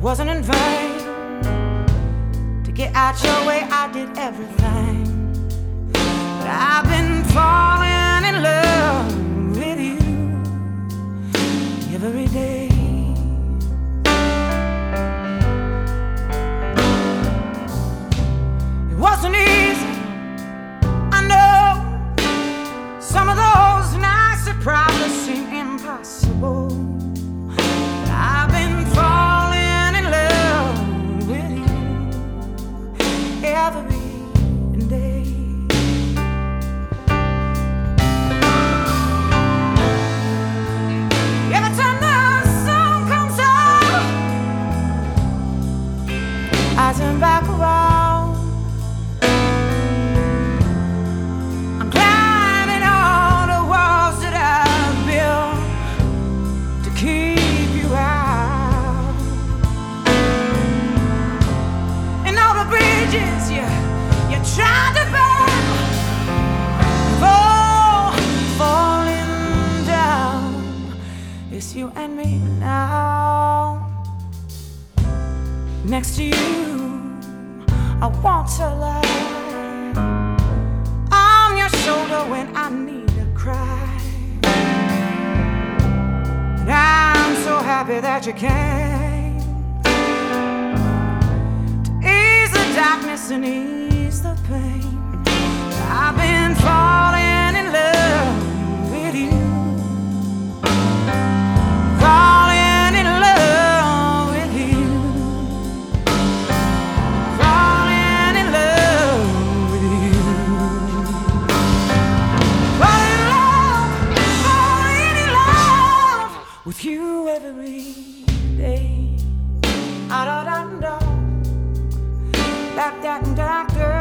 wasn't in vain. To get out your way, I did everything. But I've been falling in love with you every day. It wasn't easy, I know. Some of those nights that probably seem impossible. But I've been falling in love with you every day. Every time the sun comes out, I turn back around. I'm climbing all the walls that I've built to keep you out, and all the bridges you tried to burn, falling down. It's you and me now. Next to you, I want to lie on your shoulder when I need to cry. And I'm so happy that you came to ease the darkness and ease the pain. I've been falling in love with you, falling in love with you, falling in love with you, falling in love with you every day. Da da da da da da da da.